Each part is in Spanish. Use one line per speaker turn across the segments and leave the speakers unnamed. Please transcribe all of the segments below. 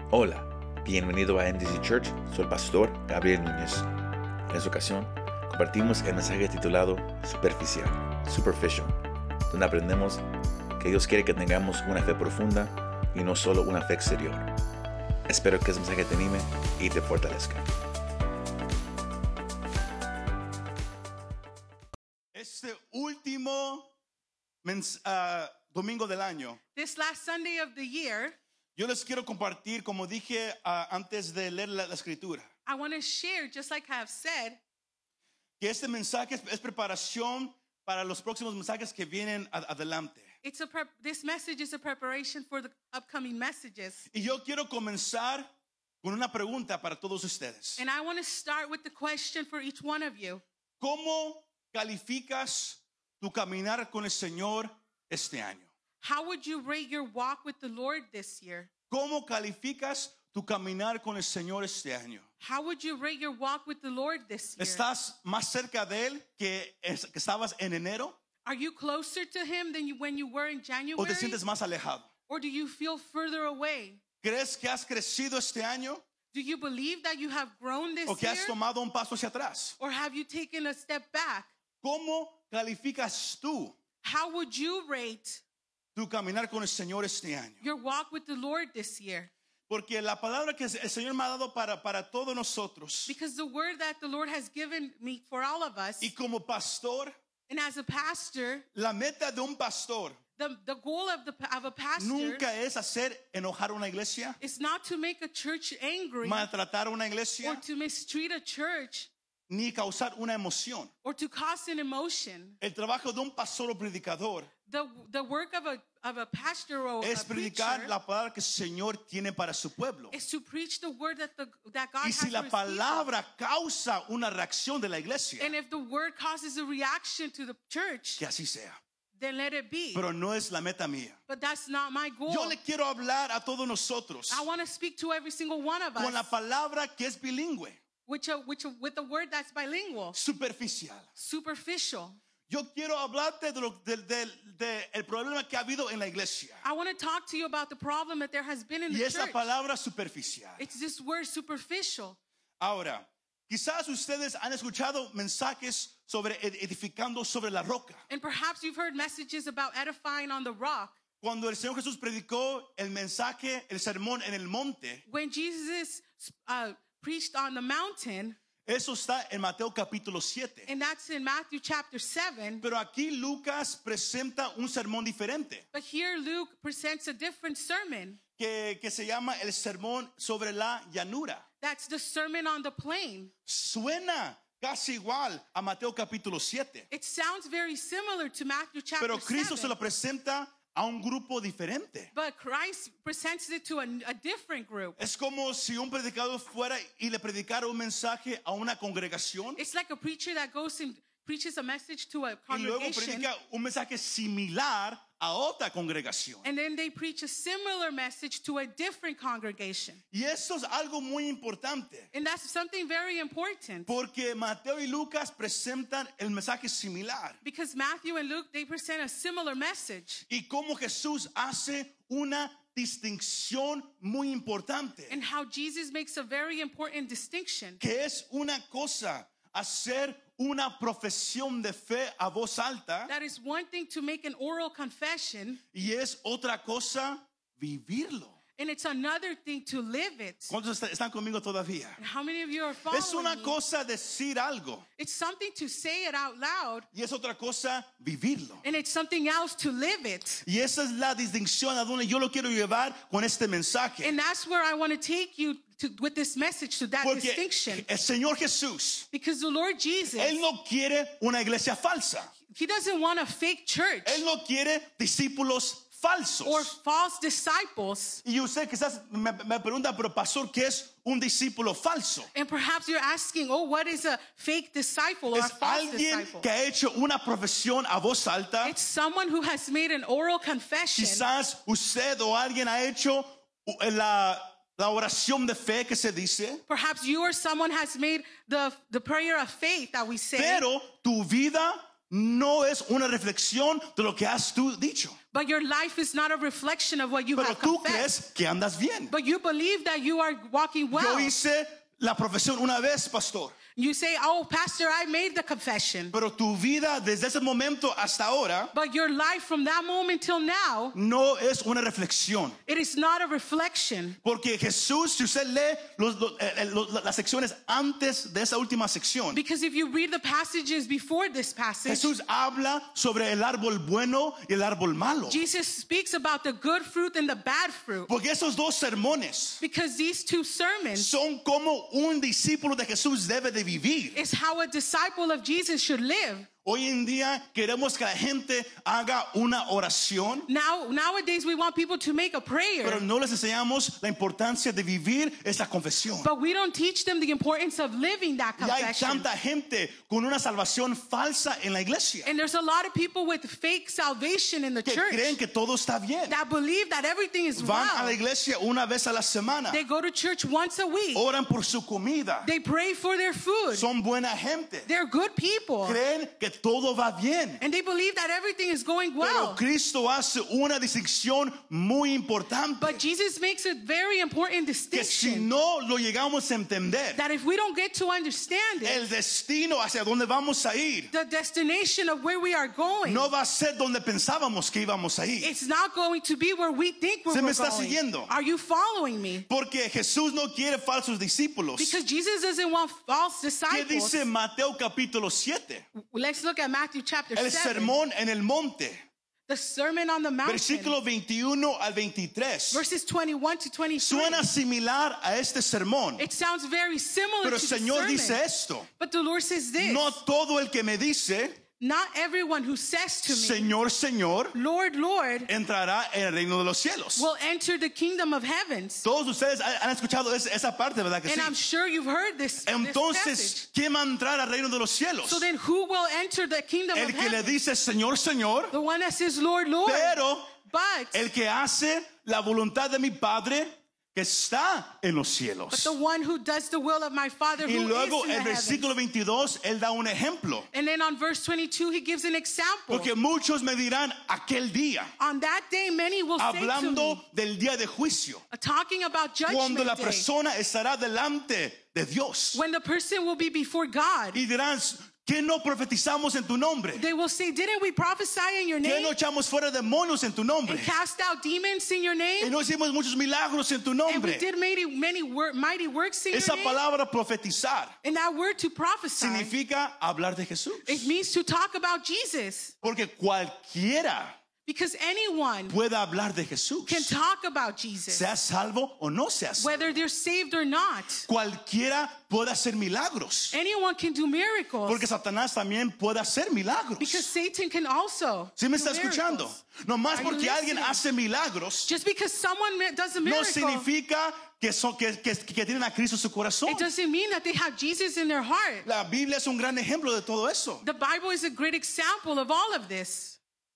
Hola, bienvenido a NDC Church, soy el pastor Gabriel Núñez. En esta ocasión, compartimos el mensaje titulado Superficial, donde aprendemos que Dios quiere que tengamos una fe profunda y no solo una fe exterior. Espero que este mensaje te anime y te fortalezca.
Este último domingo del año,
This last Sunday of the year,
yo les quiero compartir, como dije antes de leer la escritura,
I want to share, just like I have said,
que este mensaje es preparación para los próximos mensajes que vienen adelante.
this message is a preparation for the upcoming messages.
Y yo quiero comenzar con una pregunta para todos ustedes.
And I want to start with the question for each one of you.
¿Cómo calificas tu caminar con el Señor este año?
How would you rate your walk with the Lord this year?
¿Cómo calificas tu caminar con el Señor este año?
How would you rate your walk with the Lord this year?
¿Estás más cerca de Él que estabas en enero?
Are you closer to Him than when you were in January?
¿O te sientes más alejado?
Or do you feel further away?
¿Crees que has crecido este año
Do you believe that you have grown this
o que has
year?
tomado un paso hacia atrás?
Or have you taken a step back?
¿Cómo calificas tú
How would you rate
tu caminar con el Señor este año?
your walk with the Lord this year?
Porque la palabra que el Señor me ha dado para todos nosotros,
Because the word that the Lord has given me for all of us,
y como pastor,
and as a pastor,
la meta de un pastor
the goal of a pastor
nunca es hacer enojar una iglesia,
is not to make a church angry
maltratar una
or
iglesia,
to mistreat a church
ni causar una emoción.
or to cause an emotion.
El trabajo de un pastor o predicador
The work of a pastor or
es
a
predicar
preacher
la palabra que el Señor tiene para su pueblo.
is to preach the word that God
Y
has
si la
for his people.
palabra causa una reacción de la iglesia,
And if the word causes a reaction to the church,
que así sea.
then let it be.
Pero no es la meta mía.
But that's not my goal.
Yo le quiero hablar a todos nosotros
I want to speak to every single one of
con la
us
palabra que es bilingüe,
with a word that's bilingual,
superficial.
superficial.
Yo quiero hablarte de el problema que ha habido en la iglesia.
I want to talk to you about the problem that there has been in
Y
the
esa
church.
palabra superficial.
It's this word superficial.
Ahora, quizás ustedes han escuchado mensajes sobre edificando sobre la roca.
And perhaps you've heard messages about edifying on the rock.
Cuando el Señor Jesús predicó el mensaje, el sermón en el monte,
When Jesus preached on the mountain,
eso está en Mateo capítulo 7.
and that's in Matthew chapter 7.
Pero aquí Lucas presenta un sermón diferente
But here Luke presents a different sermon.
que se llama el sermón sobre la llanura.
That's the sermon on the plain.
Suena casi igual a Mateo capítulo 7,
It sounds very similar to Matthew chapter
pero Cristo
7.
se lo presenta a un grupo diferente.
But Christ presents it to a different group.
Es como si un predicador fuera y le predicara un mensaje a una congregación
It's like a preacher that goes and preaches a message to a
y luego
congregation,
predica un mensaje similar a otra congregación.
and then they preach a similar message to a different congregation.
Y eso es algo muy importante,
And that's something very important,
porque Mateo y Lucas presentan el mensaje similar
because Matthew and Luke, they present a similar message,
y cómo Jesús hace una distinción muy importante,
and how Jesus makes a very important distinction.
que es una cosa hacer una profesión de fe a voz alta
That is one thing to make an oral confession,
y es otra cosa vivirlo.
and it's another thing to live it.
¿Cuántos están conmigo todavía?
And how many of you are following
Es una
me?
cosa decir algo
It's something to say it out loud,
y es otra cosa vivirlo.
and it's something else to live it.
Y esa es la distinción a donde yo lo quiero llevar con este mensaje.
And that's where I want to take you to, with this message, to that
Porque
distinction.
el Señor Jesús,
Because the Lord Jesus,
Él no quiere una iglesia falsa.
He doesn't want a fake church
Él no quiere discípulos falsos.
or false disciples.
Y usted quizás me pregunta, pero pastor, ¿qué es un discípulo falso?
And perhaps you're asking, oh, what is a fake disciple or a
Es
false
alguien
disciple?
que ha hecho una profesión a voz alta.
It's someone who has made an oral confession.
Quizás usted o alguien ha hecho la oración de fe que se dice,
Perhaps you or someone has made the prayer of faith that we say,
pero tu vida no es una reflexión de lo que has tú dicho.
But your life is not a reflection of what you
Pero
have
tú
confessed.
crees que andas bien.
But you believe that you are walking
Yo
well.
hice la profesión una vez, pastor.
You say, oh, Pastor, I made the confession.
Pero tu vida desde ese momento hasta ahora
But your life from that moment till now,
no es una reflexión.
it is not a reflection.
Porque Jesús, si usted lee las secciones antes de esa última sección,
Because if you read the passages before this passage,
Jesús habla sobre el árbol bueno y el árbol malo.
Jesus speaks about the good fruit and the bad fruit.
Porque esos dos sermones
Because these two sermons
son como un discípulo de Jesús debe de vivir.
is how a disciple of Jesus should live.
Hoy en día queremos que la gente haga una oración,
Nowadays we want people to make a prayer,
pero no les enseñamos la importancia de vivir esa confesión.
but we don't teach them the importance of living that
Y hay
confession.
tanta gente con una salvación falsa en la iglesia
And there's a lot of people with fake salvation in the
que
church
creen que todo está bien.
that believe that everything is
Van a la
well.
iglesia una vez a la semana,
They go to church once a week.
oran por su comida,
They pray for their food.
son buena gente,
They're good people.
creen que todo va bien.
And they believe that everything is going
Pero
well.
Cristo hace una distinción muy importante,
But Jesus makes a very important
que si
distinction
no lo llegamos a entender,
that if we don't get to understand it,
el destino hacia donde vamos a ir
the destination of where we are going,
no va a ser donde pensábamos que íbamos a ir.
it's not going to be where we think we're
¿Se me
going.
está siguiendo?
Are you following me?
Porque Jesús no quiere falsos discípulos.
Because Jesus doesn't want false
¿Qué
disciples.
dice Mateo capítulo 7?
Let's look at Matthew chapter
El
7,
sermón en el monte,
the Sermon on the Mountain,
versículo 21 al 23.
verses 21 to 23.
Suena similar a este sermón,
It sounds very similar
pero el
to the
Señor
sermon.
dice esto:
But the Lord says this,
no todo el que me dice,
not everyone who says to me,
Señor, Señor,
Lord, Lord,
entrará en el reino de los cielos.
will enter the kingdom of heavens.
Todos ustedes han escuchado esa parte, ¿verdad que
And
sí?
I'm sure you've heard this passage.
Entonces, ¿quién va a entrar al reino de los cielos?
So then who will enter the kingdom
El
of
que le
heaven?
dice, Señor, Señor,
The one that says, Lord, Lord.
pero
But
el que hace la voluntad de mi Padre que está en los
the
cielos.
one who does the will of my Father
Y
who
luego
is in
el
the heavens.
versículo 22, él da un ejemplo.
And then on verse 22, he gives an example.
Porque muchos me dirán aquel día,
On that day, many will say to
hablando
me,
del día de juicio,
talking about
cuando
judgment
la
day,
persona estará delante de Dios.
when the person will be before God,
Y dirán, ¿qué no profetizamos en tu nombre?
they will say, didn't we prophesy in your
¿Qué
name
no echamos fuera demonios en tu nombre?
and cast out demons in your
Y
name?
no hicimos muchos milagros en tu
And we
nombre.
did many mighty works in
Esa
your name?
palabra profetizar
And that word to prophesy,
significa hablar de Jesús.
it means to talk about Jesus.
Porque cualquiera
Because anyone
puede hablar de Jesús,
can talk about Jesus,
sea salvo o no sea salvo.
whether they're saved or not.
Cualquiera puede hacer milagros,
Anyone can do miracles.
porque Satanás también puede hacer milagros.
Because Satan can also
¿Sí me
do
está escuchando?
miracles.
No más
Are you
porque alguien
listening?
hace milagros,
Just because someone does a
no
miracle,
significa que tienen a Cristo en su corazón.
it doesn't mean that they have Jesus in their heart.
La Biblia es un gran ejemplo de todo eso.
The Bible is a great example of all of this.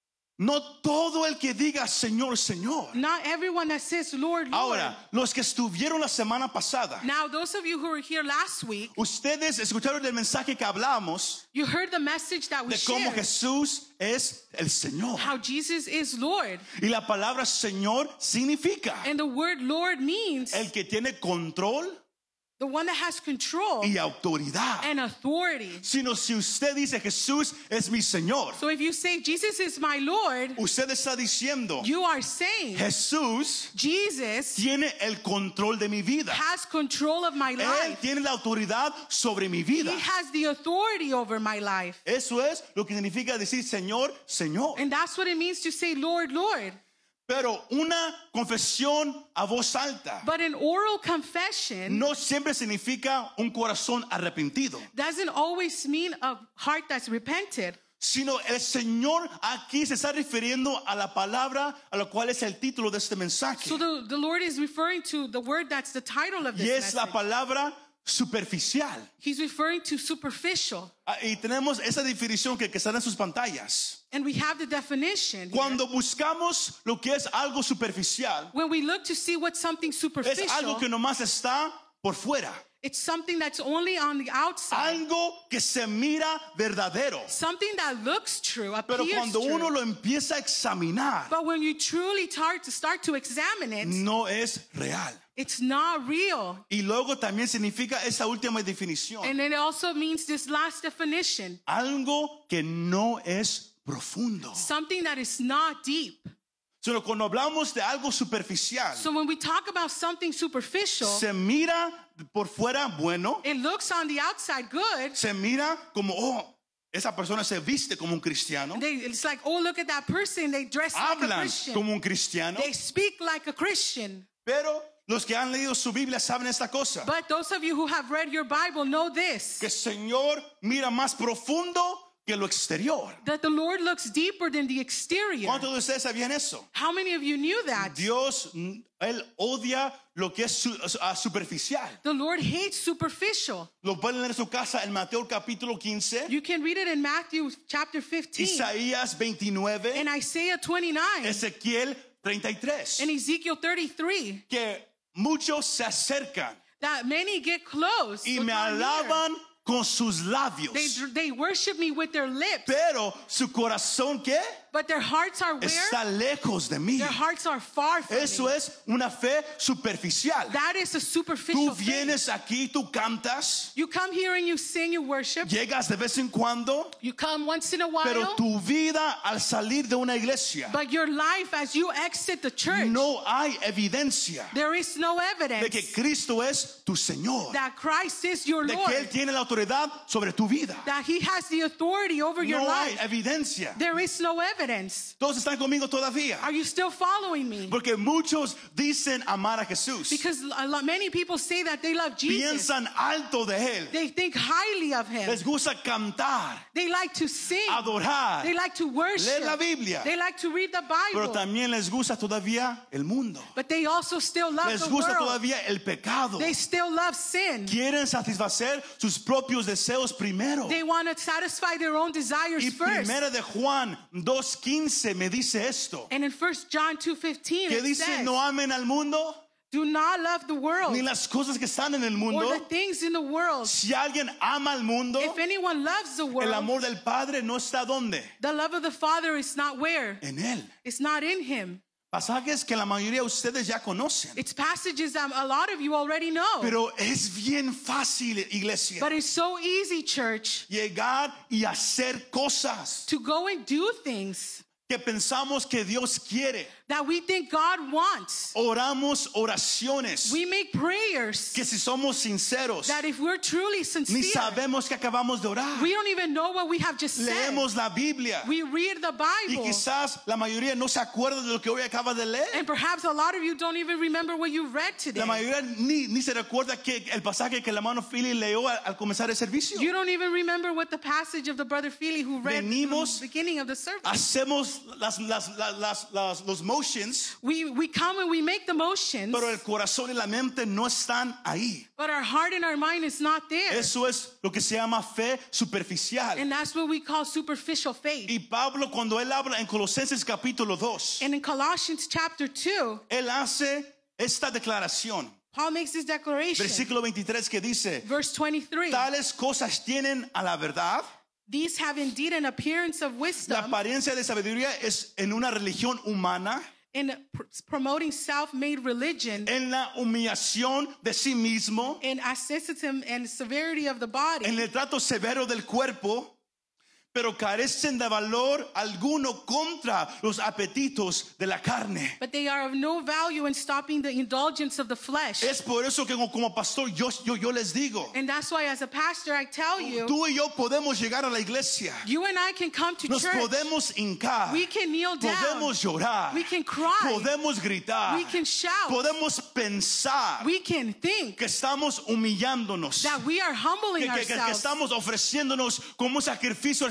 No todo el que diga Señor, Señor.
Not everyone that says, Lord, Lord.
Ahora, los que estuvieron la semana pasada,
Now, those of you who were here last week,
ustedes escucharon el mensaje que hablamos
you heard the message that we
de cómo
shared,
Jesús es el Señor.
how Jesus is Lord.
Y la palabra Señor significa
And the word Lord means
el que tiene control
the one that has control
y autoridad.
and authority.
Sino si usted dice Jesús es mi Señor,
So if you say, Jesus is my Lord,
usted está diciendo
you are saying,
Jesús
Jesus
tiene el control de mi vida.
has control of my
Él
life.
tiene la autoridad sobre mi vida.
He has the authority over my life.
Eso es lo que significa decir Señor, Señor.
And that's what it means to say, Lord, Lord.
Pero una confesión a voz alta
But an oral confession
no siempre significa un corazón arrepentido,
doesn't always mean a heart that's repented.
sino el Señor aquí se está refiriendo a la palabra a la cual es el título de este mensaje.
So the Lord is referring to the word that's the title of
Y
this
es la
message.
palabra superficial.
He's referring to superficial.
Y tenemos esa definición que está en sus pantallas.
And we have the definition here.
Cuando buscamos lo que es algo superficial,
When we look to see what's something
es
superficial,
algo que nomás está por fuera.
It's something that's only on the outside.
Algo que se mira verdadero.
Something that looks true,
Pero
appears
cuando
true.
uno lo empieza a examinar,
But when you truly start to examine it,
no es real.
it's not real.
Y luego también significa esa última definición.
And it also means this last definition,
Algo que no es profundo.
something that is not deep.
Sino cuando hablamos de algo superficial,
So when we talk about something superficial,
se mira por fuera bueno,
it looks on the outside good.
se mira como, oh, esa persona se viste como un cristiano,
It's like, oh, look at that person. They dress like a
hablan
Christian.
como un cristiano,
They speak like a Christian.
pero los que han leído su Biblia saben esta cosa,
But those of you who have read your Bible know this,
que el Señor mira más profundo que lo exterior.
that the Lord looks deeper than the exterior.
¿Cuántos de ustedes sabían eso?
How many of you knew that?
Dios, Él odia lo que es superficial.
The Lord hates superficial.
Lo pueden leer en su casa en Mateo capítulo 15,
You can read it in Matthew chapter 15,
Isaías 29,
and Isaiah 29,
Ezequiel 33.
and Ezekiel 33,
Que muchos se acercan
that many get close
y
but
me
not near.
alaban con sus labios,
They worship me with their lips,
pero su corazón, ¿qué?
but their hearts are where?
Está lejos de mí.
Their hearts are far from
Eso
me.
es una fe superficial.
That is a superficial
Tú
thing.
vienes aquí, tú cantas,
You come here and you sing, you worship.
llegas de vez en cuando,
You come once in a while,
pero tu vida al salir de una iglesia
but your life as you exit the church,
no hay evidencia
there is no
de
evidence
que Cristo es tu Señor,
that Christ is your
de que
Lord,
Él tiene la autoridad sobre tu vida.
that He has the authority over your
No hay
life.
evidencia.
There is no evidence.
Todos están conmigo todavía.
Are you still following me?
Porque muchos dicen amar a Jesús.
Because many people say that they love Jesus.
Piensan alto de Él.
They think highly of Him.
Les gusta cantar,
They like to sing.
adorar,
They like to worship.
leer la Biblia.
They like to read the
Pero
Bible.
también les gusta todavía el mundo.
But they also still love
Les
the
gusta
world.
todavía el pecado.
They still love sin.
Quieren satisfacer sus propios deseos primero.
They want to satisfy their own desires
Y
first.
primera de Juan 2:15 me dice esto.
And in 1 John 2:15
Que
it
dice,
says,
no amen al mundo
do not love the world
ni las cosas que están en el
or
mundo.
the things in the world.
Si alguien ama al mundo,
If anyone loves the
el
world,
amor del Padre no está ¿dónde?
the love of the Father is not where?
En Él.
It's not in Him.
Pasajes que la mayoría de ustedes ya conocen.
It's passages that a lot of you already know.
Pero es bien fácil, iglesia,
But it's so easy, church,
llegar y hacer cosas
to go and do things
que pensamos que Dios quiere.
that we think God wants.
Oramos oraciones
We make prayers
que si somos sinceros,
that if we're truly
ni
sincere,
sabemos que acabamos de orar.
we don't even know what we have just said.
Leemos la Biblia
We read the
y
Bible.
quizás la mayoría no se acuerda de lo que hoy acaba de leer.
And perhaps a lot of you don't even remember what you read today.
La mayoría ni se recuerda que el pasaje que el hermano Philly leyó al comenzar el servicio.
You don't even remember what the passage of the brother Feely who read in
Venimos,
the beginning of the service.
Hacemos los motions,
We come and we make the motions,
pero el corazón y la mente no están ahí.
but our heart and our mind is not there.
Eso es lo que se llama fe superficial.
And that's what we call superficial faith.
Y Pablo, cuando él habla en Colosenses capítulo 2,
And in Colossians chapter 2,
él hace esta declaración.
Paul makes this declaration.
Versículo 23 que dice,
Verse 23.
tales cosas tienen a la verdad.
These have indeed an appearance of
La
wisdom
apariencia de sabiduría es en una religión humana,
in promoting self-made religion,
en la humillación de sí mismo,
in asceticism and severity of the body,
en el trato severo del cuerpo, pero carecen de valor alguno contra los apetitos de la carne.
but they are of no value in stopping the indulgence of the flesh.
Es por eso que como pastor yo les digo,
And that's why as a pastor I tell you,
tú y yo podemos llegar a la iglesia,
you and I can come to
nos
church.
podemos hincar,
We can kneel down.
podemos llorar,
We can cry.
podemos gritar,
We can shout.
podemos pensar
We can think
que estamos humillándonos,
that we are humbling
que
ourselves.
estamos ofreciéndonos como un sacrificio al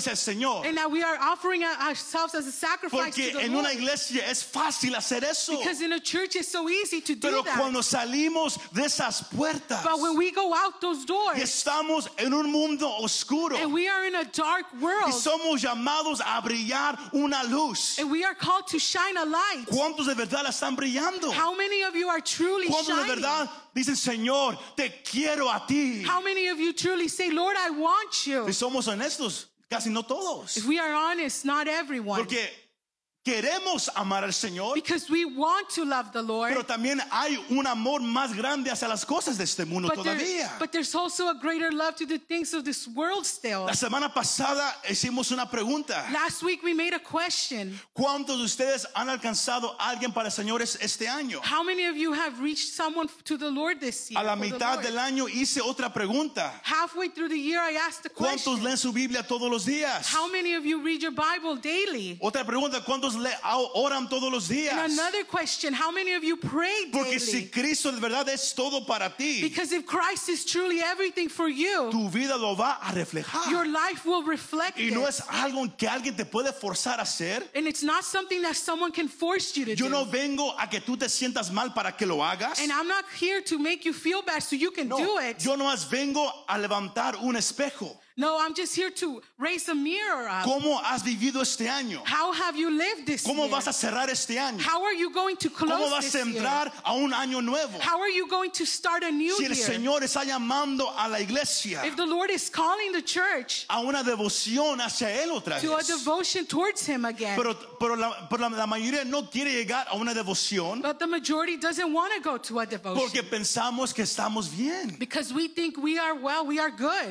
al Señor.
And that we are offering ourselves as a sacrifice
Porque
to the
en
Lord.
una iglesia es fácil hacer eso.
Because in a church it's so easy to do
Pero
that.
cuando salimos de esas puertas
But when we go out those
y
doors
estamos en un mundo oscuro
and we are in a dark
y
world
somos llamados a brillar una luz,
and we are called to shine a light,
¿cuántos de verdad la están brillando?
how many of you are truly
¿Cuántos de
shining?
verdad dicen, Señor, te quiero a ti?
How many of you truly say, Lord, I want you?
Si somos honestos, casi no
If
todos.
we are honest, not everyone.
Porque queremos amar al Señor,
Because we want to love the Lord.
pero también hay un amor más grande hacia las cosas de este mundo
But,
todavía.
but there's also a greater love to the things of this world still.
La semana pasada hicimos una pregunta.
Last week we made a question.
¿Cuántos de ustedes han alcanzado a alguien para el Señor este año?
How many of you have reached someone to the Lord this year?
A la
for the
mitad
Lord?
del año hice otra pregunta.
Halfway through the year I asked the question.
¿Cuántos leen su Biblia todos los días?
How many of you read your Bible daily?
Otra pregunta, ¿cuántos oran todos los días?
And another question, how many of you pray
Porque si
daily?
Cristo de verdad es todo para ti,
Because if Christ is truly everything for you,
tu vida lo va a
your
reflejar.
life will reflect
Y no
it.
es algo que alguien te puede forzar a hacer.
And it's not something that someone can force you to
Yo
do.
no vengo a que tú te sientas mal para que lo hagas.
And I'm not here to make you feel bad so you can
No,
do it.
yo nomás vengo a levantar un espejo.
No, I'm just here to raise a mirror up.
¿Cómo has vivido este año?
How have you lived this
¿Cómo
year?
vas a cerrar este año?
How are you going to
¿Cómo
close
vas
this
a
year?
entrar a un año nuevo?
How are you going to start a new
Si el
year?
Señor está llamando a la iglesia
If the Lord is calling the church
a una devoción hacia Él otra
to a
vez.
devotion towards Him again,
Pero la mayoría no quiere llegar a una devoción
but the majority doesn't want to go to a devotion
porque pensamos que estamos bien.
because we think we are well, we are good.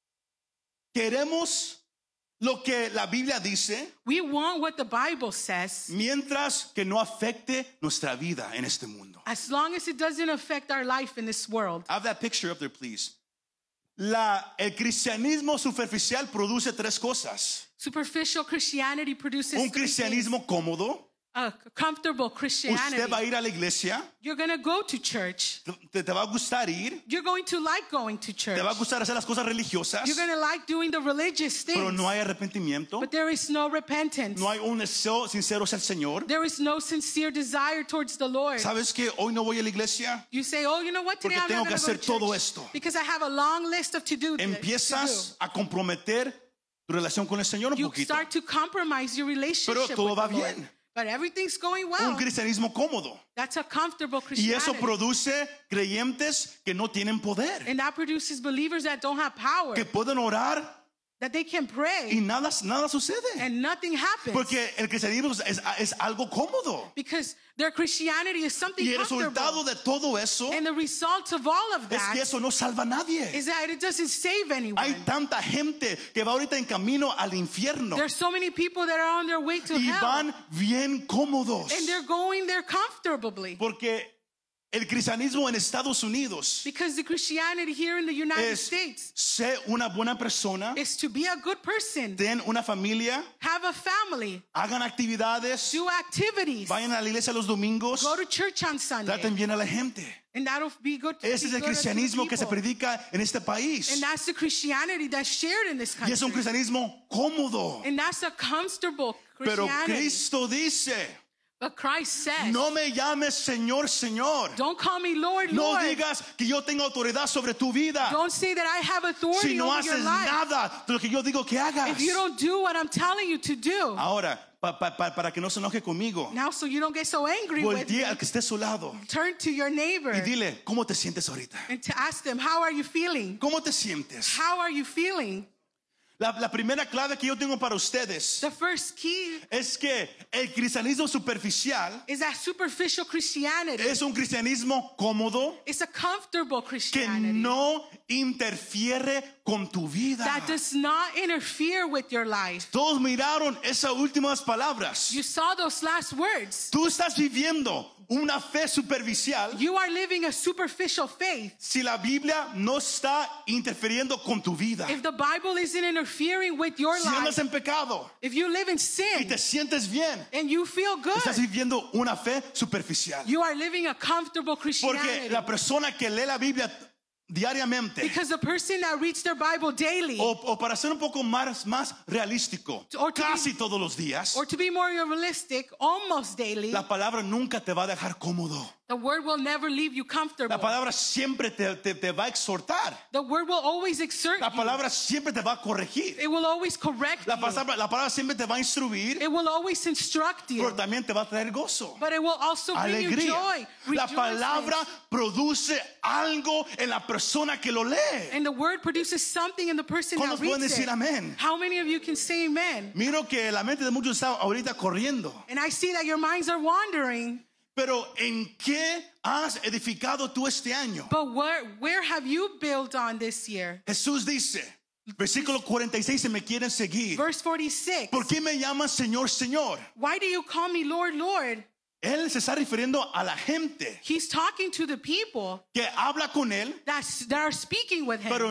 Queremos lo que la Biblia dice
We want what the Bible says
mientras que no afecte nuestra vida en este mundo.
as long as it doesn't affect our life in this world.
Have that picture up there, please. El cristianismo superficial produce tres cosas.
Superficial Christianity produces
Un
three things.
cristianismo cómodo.
A comfortable Christianity.
Usted va a ir a la iglesia.
You're going to go to church.
Te va a gustar ir.
You're going to like going to church.
Te va a gustar hacer las cosas religiosas.
You're going to like doing the religious things.
Pero no hay arrepentimiento.
But there is no repentance.
No hay un deseo sincero hacia el Señor.
There is no sincere desire towards the Lord.
¿Sabes que hoy no voy a la iglesia?
You say, oh, you know what? Today
Porque
I'm
tengo
not
que
going to go
hacer
to
todo
church
esto.
because I have a long list of to-do.
Empiezas a comprometer tu relación con el Señor un
You
poquito.
start to compromise your relationship
Pero todo
with
va
the Lord.
bien.
But everything's going well.
Un cristianismo cómodo.
That's a comfortable
Y
Christianity.
eso produce creyentes que no tienen poder.
And that produces believers that don't have power,
Que pueden orar
that they can pray
y nada sucede.
and nothing happens.
Porque el cristianismo es algo cómodo.
Because their Christianity is something
Y el
comfortable.
resultado de todo eso
And the result of all of
es
that
que eso no salva a nadie.
is that it doesn't save anyone.
Hay tanta gente que va ahorita en camino al infierno
There's so many people that are on their way to
y
hell.
van bien cómodos.
And they're going there comfortably.
Porque el cristianismo en Estados Unidos
Because the Christianity here in the United
es
States
sé una buena persona,
is to be a good person,
ten una familia,
have a family,
hagan actividades,
do activities,
vayan a la iglesia los domingos,
go to church on Sunday.
traten bien a la gente.
And that'll be good to
Ese
be
es el
good unto the
cristianismo que se
people.
predica en este país.
And that's the Christianity that's shared in this
Y es un
country.
cristianismo cómodo.
And that's a comfortable
Pero
Christianity.
Cristo dice,
But Christ says,
no me llames Señor, Señor.
don't call me Lord,
No
Lord.
digas que yo tengo autoridad sobre tu vida.
Don't say that I have authority
Si no
over your
haces
life.
nada de lo que yo digo que hagas.
If you don't do what I'm telling you to do.
Ahora, para que no se enoje conmigo,
Now, so you don't get so angry with me,
voltea al que esté a su lado
turn to your neighbor
y dile, ¿cómo te sientes ahorita?
and to ask them, how are you feeling?
¿Cómo te sientes?
How are you feeling?
La primera clave que yo tengo para ustedes
The first key
es que el cristianismo superficial
is that superficial Christianity.
es un cristianismo cómodo
It's a comfortable
que
Christianity
no interfiere con tu vida.
that does not interfere with your life.
Todos miraron esas últimas palabras.
You saw those last words.
Tú estás viviendo una fe superficial
You are living a superficial faith.
si la Biblia no está interfiriendo con tu vida.
If the Bible isn't interfering with your
Si andas
life,
en pecado
if you live in
y
sin
te sientes bien,
and you feel
estás
good,
viviendo una fe superficial.
you are living a comfortable
Porque
Christianity.
la persona que lee la Biblia diariamente.
Because the person that reads their Bible daily,
O para ser un poco más realístico,
Or to be-
casi todos los días,
or to be more realistic, almost daily,
la palabra nunca te va a dejar cómodo.
the word will never leave you
La
comfortable.
palabra siempre te va a exhortar.
The word will always exert
La
you.
palabra siempre te va a corregir.
It will always correct
La
you.
palabra siempre te va a instruir,
It will always instruct you.
pero también te va a traer gozo,
But it will also bring you
alegría.
joy,
La
rejoicing.
palabra produce algo en la persona que lo lee.
And the word produces something in the person
¿Cuántos
that
pueden
reads
decir
it.
amén?
How many of you can say amen?
Miro que la mente de muchos está ahorita corriendo.
And I see that your minds are wandering.
Pero ¿en qué has edificado tú este año?
But where have you built on this year?
Jesús dice, versículo 46, si me quieren seguir.
Verse 46.
¿Por qué me llaman Señor, Señor?
Why do you call me Lord, Lord?
Él se está refiriendo a la gente
He's talking to the people
que habla con él,
that are speaking with him.
pero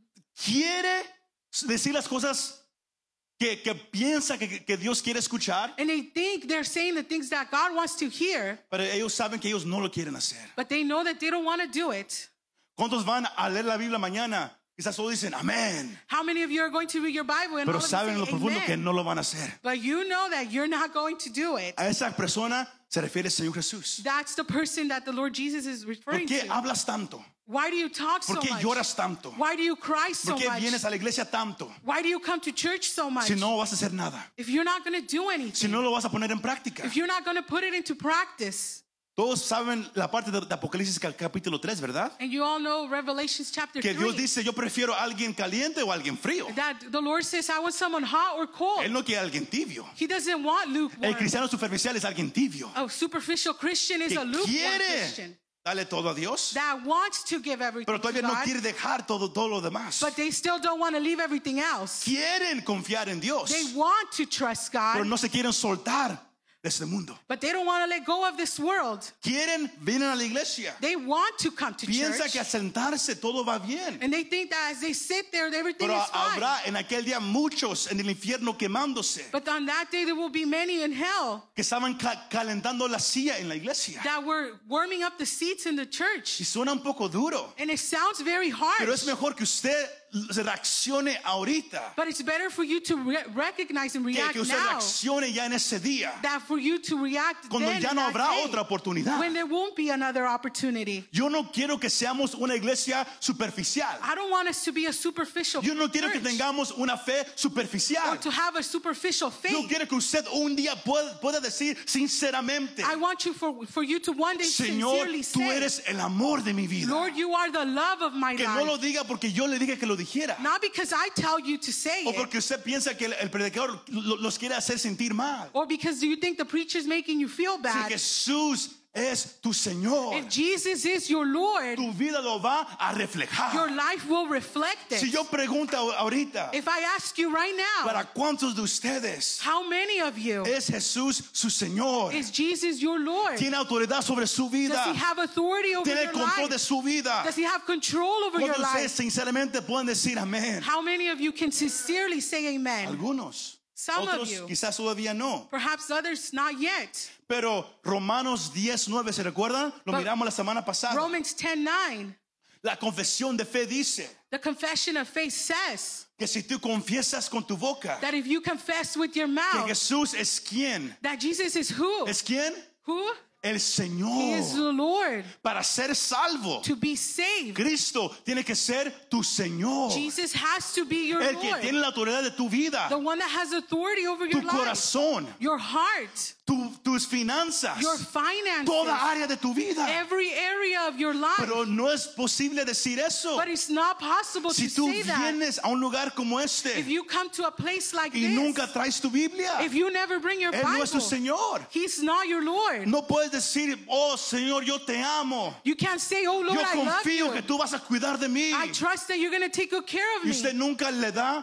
quiere decir las cosas que piensa que Dios quiere escuchar,
And they think they're saying the things that God wants to hear,
pero ellos saben que ellos no lo quieren hacer.
but they know that they don't want to do it.
¿Cuántos van a leer la Biblia mañana? Quizás solo dicen amén,
How many of you are going to read your Bible and
pero
all of you
saben en lo
say
profundo que
amen?
no lo van a hacer.
But you know that you're not going to do it.
A esa persona se refiere el Señor Jesús.
That's the person that the Lord Jesus is
¿Por
referring
qué
to.
hablas tanto?
Why do you talk so
¿Por qué
much?
lloras tanto?
Why do you cry so
¿Por qué
much?
vienes a la iglesia tanto?
Why do you come to church so much?
Si no vas a hacer nada,
If you're not going to do
si
anything,
no lo vas a poner en práctica.
if you're not going to put it into practice,
Todos saben la parte de Apocalipsis capítulo 3, ¿verdad?
and you all know Revelations chapter
Que
3,
Dios dice, yo prefiero a alguien caliente o a alguien frío.
that the Lord says, I want someone hot or cold.
Él no quiere a alguien tibio.
He doesn't want
El
lukewarm.
cristiano superficial es alguien tibio.
A superficial Christian is
Que
a lukewarm
quiere
Christian
darle todo a Dios,
that wants to give everything
pero
to
todavía no
God,
quiere dejar todo lo demás.
but they still don't want to leave everything else.
Quieren confiar en Dios,
They want to trust
pero
God,
no se quieren soltar de este mundo.
but they don't want to let go of this world.
Vienen a la iglesia.
They want to come to
Piensa
church,
que al sentarse todo va bien.
and they think that as they sit there, everything
Pero
is fine.
habrá en aquel día muchos en el infierno quemándose,
But on that day, there will be many in hell
que estaban calentando la silla en la iglesia.
that were warming up the seats in the
Y
church.
suena un poco duro,
And it sounds very
pero es
harsh.
mejor que usted se reaccione ahorita
But it's better for you to recognize and react
que usted
now
reaccione ya en ese día,
than for you to react
cuando
then
ya
in
no
that
habrá
day,
otra oportunidad.
when there won't be another opportunity.
Yo no quiero que seamos una iglesia superficial.
I don't want us to be a superficial
Yo no quiero que
church
tengamos una fe
or
superficial.
to have a superficial
Yo
faith.
quiero que usted un día pueda decir sinceramente,
I want you for you to one day
Señor,
sincerely
tú
say,
eres el amor de mi vida.
Lord, you are the love of my
Que no lo
life.
diga porque yo le dije que lo dijera.
Not because I tell you to say
O
it,
porque usted piensa que el predicador los quiere hacer sentir mal.
or because you think the preacher's making you feel
Si
bad.
Jesús es tu Señor,
If Jesus is your Lord,
tu vida lo va a
your
reflejar.
life will reflect
Si
it.
yo pregunto ahorita,
If I ask you right now,
¿para cuántos de ustedes
how many of you
es Jesús su Señor?
is Jesus your Lord?
¿Tiene autoridad sobre su vida?
Does he have authority over
¿Tiene
your
control de
life?
su vida?
Does he have control over your
¿Cuántos de ustedes
life?
sinceramente pueden decir amén?
How many of you can sincerely say amen?
Algunos.
Some of
Otros
you.
quizás todavía no.
Perhaps others not yet.
Pero Romanos 10:9, ¿se recuerdan? Lo
But
miramos la semana pasada.
Romans 10:9,
La confesión de fe dice
the confession of faith says
que si tú confiesas con tu boca
that if you confess with your
que
mouth
Jesús es quien,
that Jesus is who?
¿es quién?
Who?
El
He
Señor.
is the Lord.
Para ser salvo,
To be saved,
Cristo tiene que ser tu Señor.
Jesus has to be your
El que tiene
Lord.
la autoridad de tu vida,
The one that has authority over
tu
your life,
corazón,
your heart,
tus finanzas,
your finances,
toda área de tu vida.
every area of your life.
Pero no es posible decir eso.
But it's not possible
Si
to
tú
say that.
vienes a un lugar como
If
este
you come to a place like
y
this,
nunca traes tu Biblia,
if you never bring your
Él no es tu
Bible,
Señor.
He's not your Lord.
No puedes decir, oh Señor, yo te amo.
You can't say, oh Lord,
Yo
I love
confío
you.
que tú vas a cuidar de mí.
I trust that you're going to take good care of
Y
me.
usted nunca le da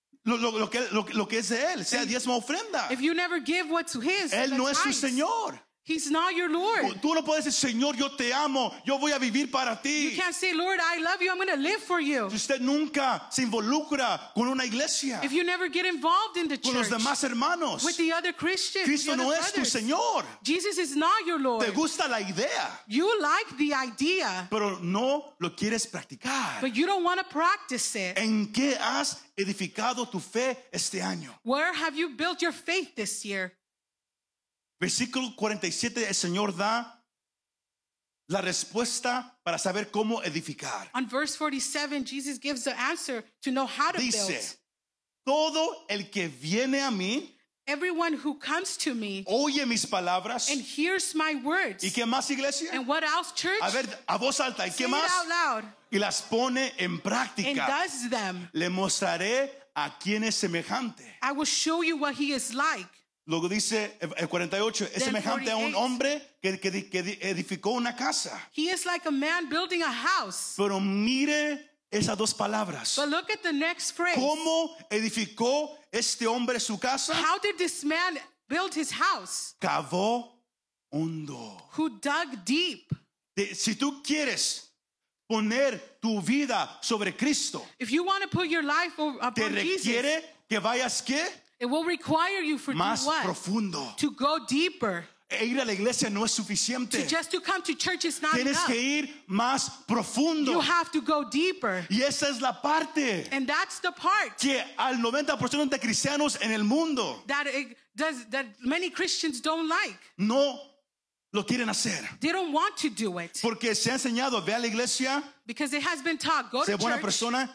lo que es de Él, sea diezma ofrenda.
If you never give what's His,
Él
the
no es su
tithes,
Señor.
He's not your Lord.
Tú no puedes decir, Señor, yo te amo, yo voy a vivir para
You
ti.
can't say, Lord, I love you, I'm going to live for you.
Si usted nunca se involucra con una iglesia,
If you never get involved in the
con los
church
demás hermanos,
with the other Christians,
Cristo
the
no
other
es tu
brothers,
Señor.
Jesus is not your Lord.
Te gusta la idea,
You like the idea,
pero no lo quieres practicar.
but you don't want to practice it.
¿En qué has edificado tu fe este año?
Where have you built your faith this year?
Versículo 47, el Señor da la respuesta para saber cómo edificar.
On verse 47, Jesus gives the answer to know how to build.
Dice, todo el que viene a mí,
Everyone who comes to me
oye mis palabras.
and hears my words.
¿Y qué más, iglesia?
And what else, church?
A ver, a voz alta, ¿y
Say
qué
it
más?
out loud.
Y las pone en
And
práctica.
does them.
Le mostraré a quién es semejante.
I will show you what he is like.
Luego dice el 48, es
Then
semejante a un
48.
hombre que edificó una casa.
He is like a man building a house.
Pero mire esas dos palabras.
But look at the next phrase.
¿Cómo edificó este hombre su casa?
How did this man build his house?
Cavó hondo.
Who dug deep.
Si tú quieres poner tu vida sobre Cristo,
If you want to put your life
te
upon Jesus,
requiere que vayas ¿qué?
it will require you for
Más
what?
profundo.
To go deeper.
E ir a la iglesia no es suficiente.
Just to come to church is not
Tienes
enough.
que ir más profundo.
You have to go deeper.
Y esa es la parte
And that's the part
que al 90% de cristianos en el mundo
that many Christians don't like.
no lo quieren hacer.
They don't want to do it.
Porque se ha enseñado, ve a la iglesia,
Because it has been taught, go
sé
to
buena
church,
persona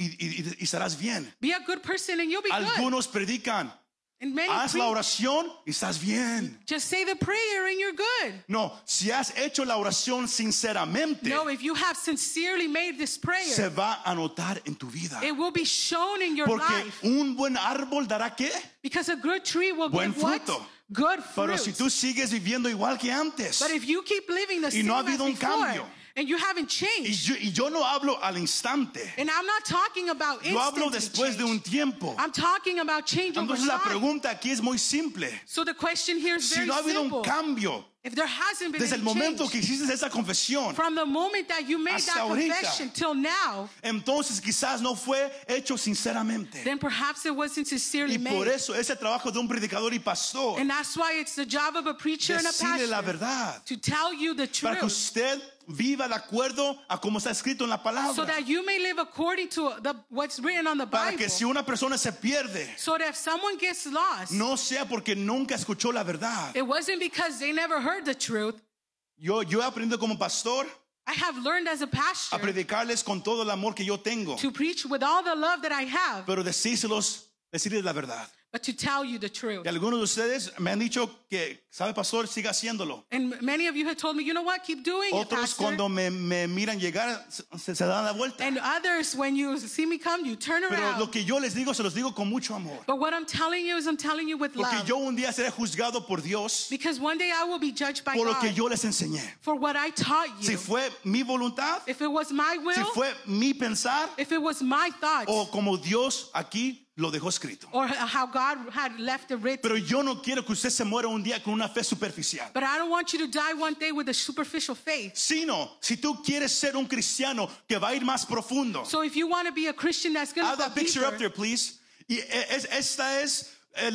y serás bien.
be a good person and you'll be good.
Algunos predican,
And many
haz la
preach,
oración y estás bien.
just say the prayer and you're good.
No, si has hecho la oración sinceramente,
No, if you have sincerely made this prayer,
se va a notar en tu vida.
it will be shown in your
Porque
life.
un buen árbol dará qué?
Because a good tree will
Buen
give what?
fruto.
Good
Pero
fruit.
si tú sigues viviendo igual que antes,
But if you keep living the
y
same
no ha
as
habido un
before,
cambio,
and you haven't changed,
y yo no hablo al instante,
and I'm not talking about
yo hablo
instant
después de un tiempo.
I'm talking about change over
Entonces la
time.
pregunta aquí es muy simple.
So the question here is
Si
very
no ha habido
simple.
un cambio
If there hasn't been
desde el
any
momento
change,
que hiciste esa confesión,
from the moment that you made
hasta
that
ahorita,
confession till now,
entonces quizás no fue hecho sinceramente.
then perhaps it wasn't sincerely
Y por
made.
eso es el trabajo de un predicador y pastor,
And that's why it's the job of a preacher and a
decirle la
pastor
verdad,
to tell you the
para que
truth,
usted viva de acuerdo a como está escrito en la
so
palabra.
that you may live according to what's written on the
Para
Bible.
que si una persona se pierde,
So that if someone gets lost,
no sea porque nunca escuchó la verdad.
it wasn't because they never heard the truth.
Yo he aprendido como pastor
I have learned as a
a
pastor
predicarles con todo el amor que yo tengo,
to preach with all the love that I have,
pero decirles la verdad.
but to tell you the truth.
Y algunos de ustedes me han dicho que, ¿sabe, pastor? Siga haciéndolo.
And many of you have told me, you know what, keep doing it,
Otros
pastor.
cuando me miran llegar se dan la vuelta.
And others, when you see me come, you turn
Pero
around.
lo que yo les digo, se los digo con mucho amor.
But what I'm telling you is I'm telling you with
Porque
love.
yo un día seré juzgado por Dios
Because one day I will be judged by
por lo que
God
yo les enseñé.
for what I taught you.
Si fue mi voluntad,
If it was my
si
will,
fue mi pensar,
if it was my thoughts,
o como Dios aquí lo dejó escrito.
or how God had left it written.
Pero yo no quiero que usted se muera un día con una fe superficial.
But I don't want you to die one day with a superficial faith.
Sino, si tú quieres ser un cristiano que va a ir más profundo.
So if you want to be a Christian that's going to
Have
go
that picture up
deeper,
there, please. Y esta es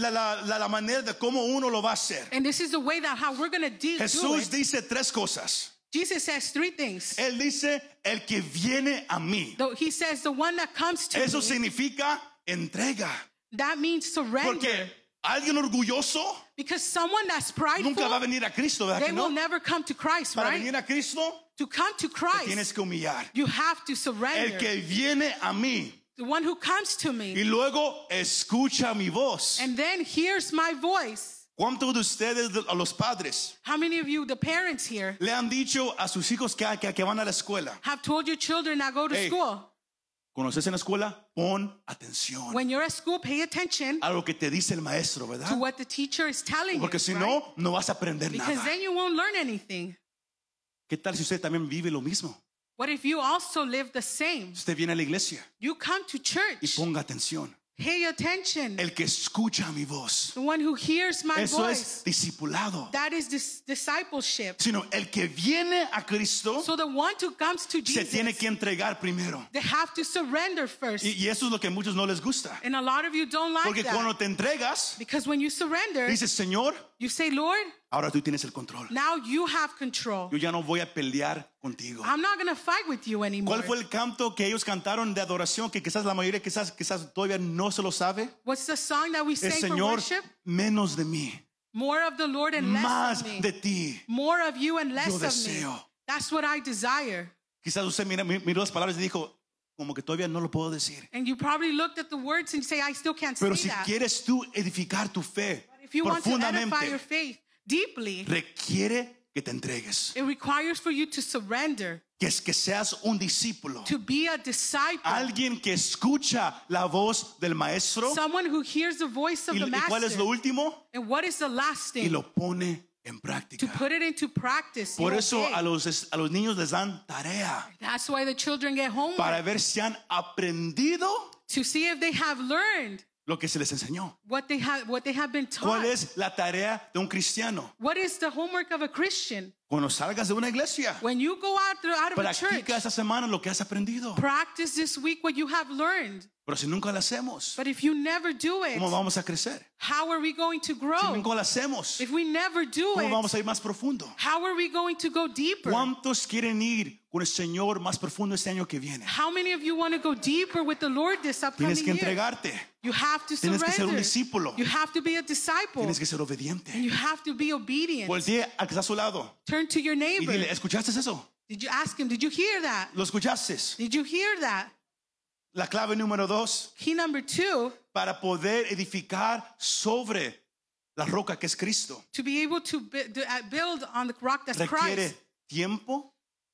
la manera de cómo uno lo va a hacer.
and this is the way that how we're going to do
Jesús
it.
dice tres cosas.
Jesus says three things.
Él dice, el que viene a mí.
He says the one that comes to
Eso
me,
significa entrega.
that means surrender.
Porque alguien orgulloso
Because someone that's prideful,
nunca va a venir a Cristo, ¿verdad
they
que
will
no?
never come to Christ,
Para
right?
venir a Cristo,
To come to
te
Christ,
tienes que humillar.
you have to
El
surrender.
que viene a mí
The one who comes to
y
me
luego escucha mi voz.
and then hears my voice.
¿Cuántos de ustedes, a los padres,
How many of you, the parents here,
le han dicho a sus hijos que van a la escuela?
have told your children that go to
Hey,
school?
Cuando estés en la escuela, pon atención
When you're at school, pay attention
a lo que te dice el maestro,
to
¿verdad?
what the teacher is telling you.
Porque si
right?
no, no vas a aprender
Because
nada.
then you won't learn anything.
¿Qué tal si usted también vive lo mismo?
What if you also live the same?
Usted viene a la iglesia
You come to
y
church
ponga atención.
Pay attention.
El que escucha mi voz.
The one who hears my
Eso
voice.
es discipulado.
That is discipleship.
Sino el que viene a Cristo
So the one who comes to
se tiene
Jesus,
que entregar primero.
they have to surrender first.
Y eso es lo que a muchos no les gusta.
And a lot of you don't like
Porque cuando
that.
te entregas,
Because when you surrender,
dices, Señor,
you say, Lord,
ahora tú tienes el control.
now you have control.
Yo ya no voy a pelear contigo.
I'm not going to fight with you anymore.
¿Cuál fue el canto que ellos cantaron de adoración que quizás la mayoría quizás todavía no se lo sabe?
What's the song that we
El
sang for
Señor,
worship?
menos de mí,
More of the Lord and less
más
of me.
de ti.
More of you and less
Yo
of me.
deseo.
That's what I desire.
Quizás usted miró las palabras y dijo, como que todavía no lo puedo decir.
And you probably looked at the words and say, I still can't
Pero
say
si
that.
quieres tú edificar tu fe
If you want to edify your
profundamente,
faith deeply,
requiere que te entregues.
it requires for you to surrender,
Que seas un discípulo.
to be a disciple.
Alguien que escucha la voz del maestro.
Someone who hears the voice of
¿Y
the
cuál es lo
master.
último?
And what is the last
Y
thing?
lo pone en
To
práctica.
put it into practice.
Por
You
eso
obey.
a los niños les dan tarea
That's why the children get homework,
para ver si han aprendido
to see if they have learned
lo que se les enseñó.
what they have been
¿Cuál
taught.
es la tarea de un cristiano?
What is the homework of a Christian?
Cuando salgas de una iglesia,
When you go out of a church,
practica esta semana lo que has aprendido.
practice this week what you have learned.
Pero si nunca lo hacemos,
But if you never do it,
¿cómo vamos a crecer?
how are we going to
Si
grow?
nunca lo hacemos,
If we never do
¿cómo
it,
vamos a ir más profundo?
how are we going to go deeper?
¿Cuántos quieren ir con el Señor más profundo este año que viene?
How many of you want to go deeper with the Lord this upcoming
Tienes que
year?
entregarte,
You have to
tienes que ser un
surrender.
discípulo,
You have to be a disciple.
tienes que ser obediente.
And you have to be obedient.
Voltee al que está a su lado
Turn to your
y
neighbor.
dile, ¿escuchaste eso?
Did you ask him, did you hear that?
¿Lo escuchaste?
Did you hear that?
La clave número 2,
Key number 2,
para poder edificar sobre la roca que es Cristo,
to be able to build on the rock that's
requiere
Christ,
tiempo,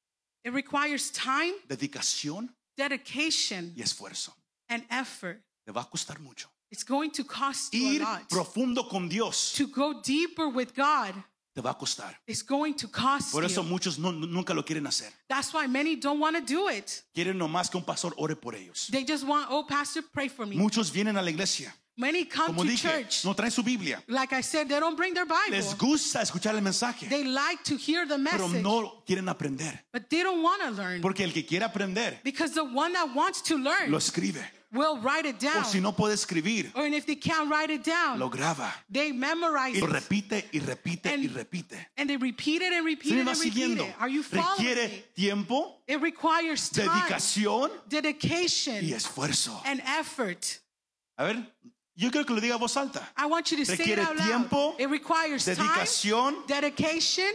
it requires time,
dedicación
dedication,
y esfuerzo.
and effort.
Te va a costar mucho.
It's going to cost you a
Ir
lot.
profundo con Dios
To go deeper with God
te va a costar.
is going to cost
Por eso
you.
muchos nunca lo quieren hacer.
That's why many don't want to do it.
Quieren nomás que un pastor ore por ellos.
They just want, oh, pastor, pray for me.
Muchos vienen a la iglesia.
Many come
Como
to
dije,
church.
no traen su Biblia.
Like I said, they don't bring their
Les
Bible.
gusta escuchar el mensaje,
They like to hear the
pero
message,
no quieren aprender.
but they don't want to learn.
Porque el que quiere aprender
Because the one that wants to learn
lo escribe.
will write it down.
O si no puede escribir,
Or if they can't write it down,
lo graba.
they memorize
Y
it.
repite y repite y
And-
repite.
And they repeat it and repeat
¿Sí me
it
va
and repeat
siguiendo?
it. Are you following me?
Requiere tiempo,
It requires time,
dedicación
dedication,
y esfuerzo.
and effort.
A ver, yo quiero que lo diga a voz alta.
I want you to say it
Requiere
out loud.
tiempo,
It requires time,
Dedicación
dedication,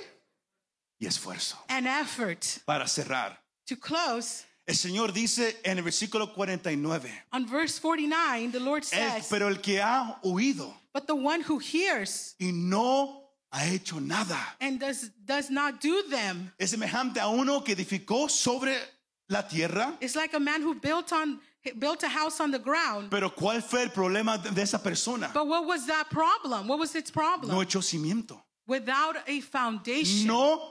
y esfuerzo.
and effort.
Para cerrar,
To close,
el Señor dice en el versículo 49,
on verse 49, the Lord says,
pero el que ha oído
but the one who hears
y no ha hecho nada
and does not do them
es semejante a uno que edificó sobre la tierra.
is like a man who built a house on the ground.
Pero ¿cuál fue el problema de esa persona?
But what was that problem? What was its problem?
No echó cimiento.
Without a foundation.
No,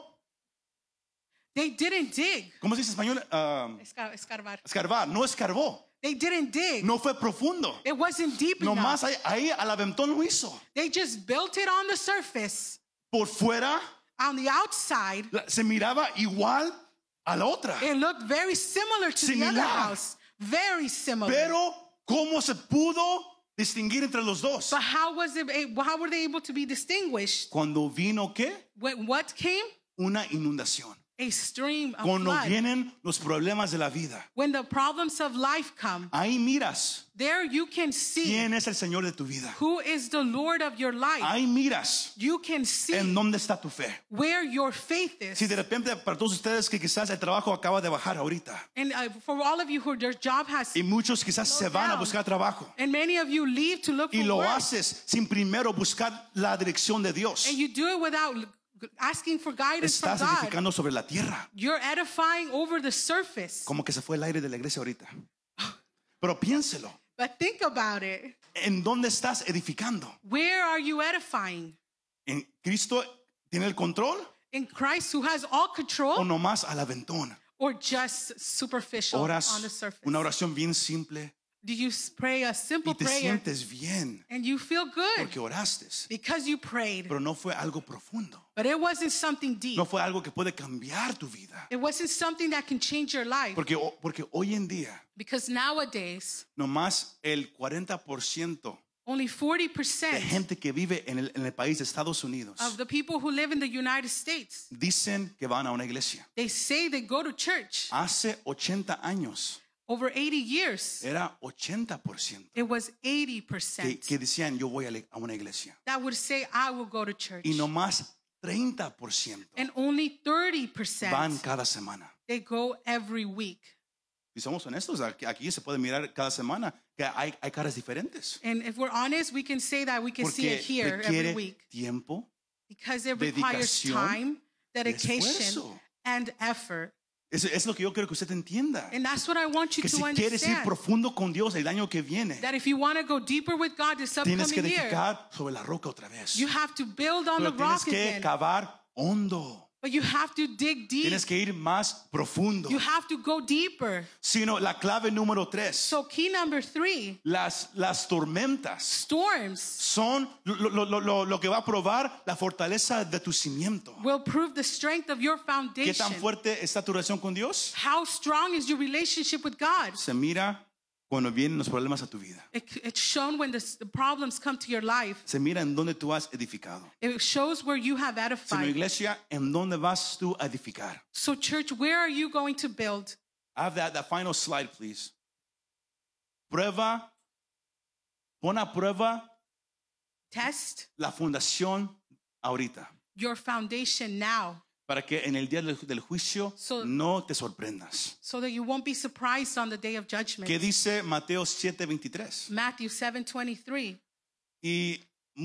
They didn't dig.
¿cómo se dice en español?
Escarbar.
Escarbar, no escarbó.
They didn't dig.
No fue profundo.
It wasn't deep enough.
Nomás ahí al aventón lo hizo.
They just built it on the surface.
Por fuera
On the outside,
se miraba igual a la otra.
it looked very similar to the other
Similar.
house. Very similar.
Pero ¿cómo se pudo distinguir entre los dos?
But how were they able to be distinguished?
Cuando vino ¿qué?
When what came?
Una inundación.
A stream of
Cuando
flood.
vienen los problemas de la vida.
When the problems of life come,
Ahí miras
there you can see
quién es el Señor de tu vida.
who is the Lord of your life.
Ahí miras
You can see
en dónde está tu fe.
where your faith is.
Si de repente para todos ustedes que quizás el trabajo acaba de bajar ahorita
And for all of you who their job has,
y muchos quizás se van a
down.
buscar trabajo
and many of you leave to look
y
for
lo
work,
haces sin primero buscar la dirección de Dios,
and you do it without asking for guidance from
estás
God,
edificando sobre la tierra.
you're edifying over the surface.
Como que se fue el aire de la iglesia ahorita. Pero piénselo,
But think about it.
¿en dónde estás edificando?
Where are you edifying?
¿En Cristo tiene el control
In Christ who has all
o
control,
nomás al aventón?
or just superficial
Oras
on the surface?
una oración bien simple.
Do you pray a simple
y te
prayer
sientes bien
and you feel good
porque oraste,
because you prayed?
pero no fue algo profundo.
But it wasn't something deep.
No fue algo que puede cambiar tu vida.
It wasn't something that can change your life.
Porque hoy en día,
Because nowadays,
nomás el 40%
only
de
40%
gente que vive en el país de Estados Unidos
of the people who live in the United States,
dicen que van a una iglesia.
they say they go to church.
Hace 80 años
Over 80 years,
era 80%
it was
que
80%
decían yo voy a una iglesia.
that would say, I will go to church.
Y nomás 30%
And only
van
30%
cada semana.
they go every week.
Y somos honestos, aquí se puede mirar cada semana que hay caras diferentes.
And if we're honest, we can say that we can see
Porque
it here every
requiere
week.
tiempo,
Because it requires
dedicación
time, dedication,
esfuerzo.
and effort.
Eso es lo que yo quiero que usted entienda.
And that's what I want you
Que
to
si quieres ir
understand.
profundo con Dios el año que viene,
That if you want to go deeper with God this
tienes que
upcoming year,
edificar sobre la roca otra vez.
you have to build on
Pero
the
tienes
rock
que
again.
cavar hondo.
But you have to dig deep.
Tienes que ir más profundo.
You have to go deeper.
Sino la clave número 3.
So key number 3,
Las tormentas
storms
son lo que va a probar la fortaleza de tu cimiento.
will prove the strength of your
¿Qué tan
foundation.
fuerte está tu relación con Dios?
How strong is your relationship with God?
Se mira cuando vienen los problemas a tu vida.
It's shown when the problems come to your life.
Se mira en dónde tú has edificado.
It shows where you have
Sino
edified.
iglesia, ¿en dónde vas tú a edificar?
So church, where are you going to build?
I have that final slide, please. Prueba, pon a prueba
Test
la fundación ahorita,
your foundation now
para que en el día del juicio
So-
no te sorprendas.
so that you won't be surprised on the day of judgment.
¿Qué dice Mateo 7:23?
Matthew 7:23.
Y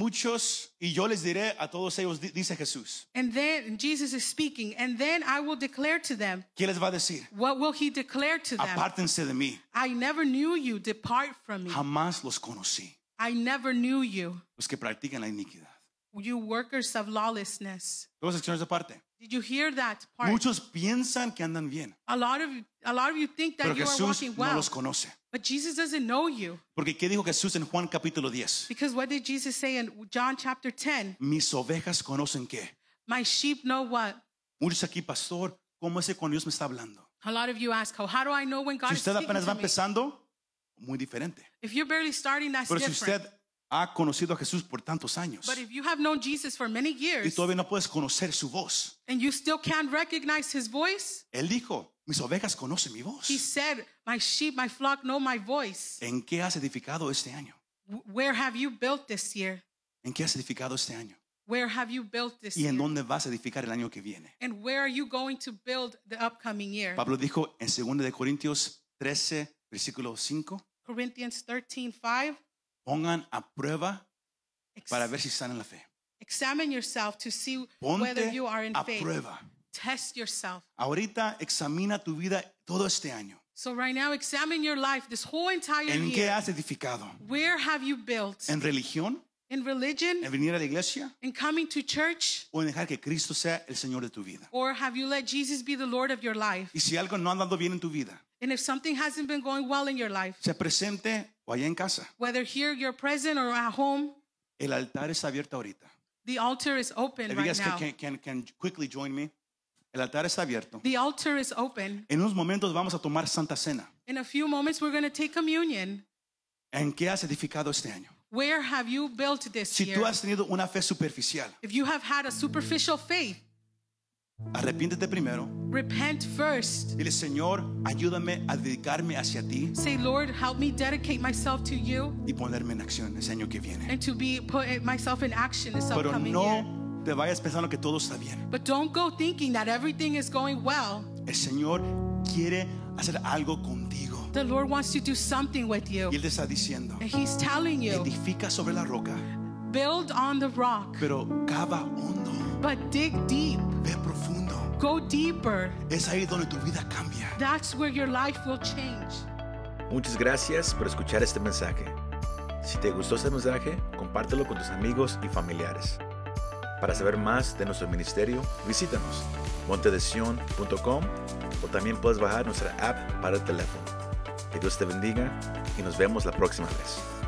yo les diré a todos ellos, dice Jesús.
And then Jesus is speaking, and then I will declare to them.
¿Qué les va a decir?
What will he declare to them?
Apártense de mí,
I never knew you. Depart from me.
jamás los conocí.
I never knew you.
Los que practican la iniquidad.
You workers of lawlessness.
Todas las secciones de parte.
Did you hear that part?
Muchos piensan que andan bien,
A lot of you think that
pero
you are
Jesús
walking
no
well,
los conoce.
but Jesus doesn't know you.
Porque ¿qué dijo Jesús en Juan capítulo 10?
Because what did Jesus say in John chapter 10?
Mis ovejas conocen qué.
My sheep know what?
Muchos aquí, pastor, ¿cómo es que cuando Dios me está hablando?
A lot of you ask, how do I know when God
Si
is
usted
speaking
apenas va
to me?
empezando, muy diferente.
If you're barely starting, that's
Pero si
different.
usted ha conocido a Jesús por tantos años
But if you have known Jesus for many
y
years
todavía no puedes conocer su voz,
and you still can't recognize his voice,
Él dijo, mis ovejas conocen mi voz.
he said, my sheep, my flock know my voice.
¿En qué has edificado este año?
Where have you built this year?
¿En qué has edificado este año?
Where have you built this
¿Y en
year?
dónde vas a edificar el año que viene?
And where are you going to build the upcoming year?
Pablo dijo en 2 de Corintios 13, versículo 5,
Corinthians 13:5.
pongan a prueba para ver si están en la fe.
Examine yourself to see whether
Ponte
you are in
a
faith.
prueba.
Test yourself.
Ahorita examina tu vida todo este año.
So right now, examine your life this whole entire
¿En qué
year.
has edificado?
Where have you built?
¿En religión?
In religion?
¿En venir a la iglesia?
In coming to church?
¿O en dejar que Cristo sea el Señor de tu vida?
Or have you let Jesus be the Lord of your life?
Y si algo no ha andado bien en tu vida,
And if something hasn't been going well in your life,
sea presente o allá en casa,
whether here you're present or at home,
el altar está abierto ahorita.
the altar is open
If you
right
guys
now.
can quickly join me. El altar está abierto.
The altar is open.
En unos momentos vamos a tomar Santa Cena.
In a few moments, we're going to take communion.
¿En qué has edificado este año?
Where have you built this
Si
year?
tú has tenido una fe superficial,
If you have had a superficial faith,
arrepiéntete primero.
repent first.
Dile, Señor, ayúdame a dedicarme hacia ti
Say, Lord, help me dedicate myself to you
y ponerme en acción ese año que viene.
and to be put myself in action this
Pero
upcoming year.
no te vayas pensando que todo está bien.
But don't go thinking that everything is going well.
El Señor quiere hacer algo contigo.
The Lord wants to do something with you.
Y Él te está diciendo,
And He's telling you,
edifica sobre la roca,
build on the rock,
pero cava hondo,
but dig deep.
ve profundo.
Go deeper.
Es ahí donde tu vida cambia.
That's where your life will change.
Muchas gracias por escuchar este mensaje. Si te gustó este mensaje, compártelo con tus amigos y familiares. Para saber más de nuestro ministerio, visítanos montedesion.com o también puedes bajar nuestra app para el teléfono. Que Dios te bendiga y nos vemos la próxima vez.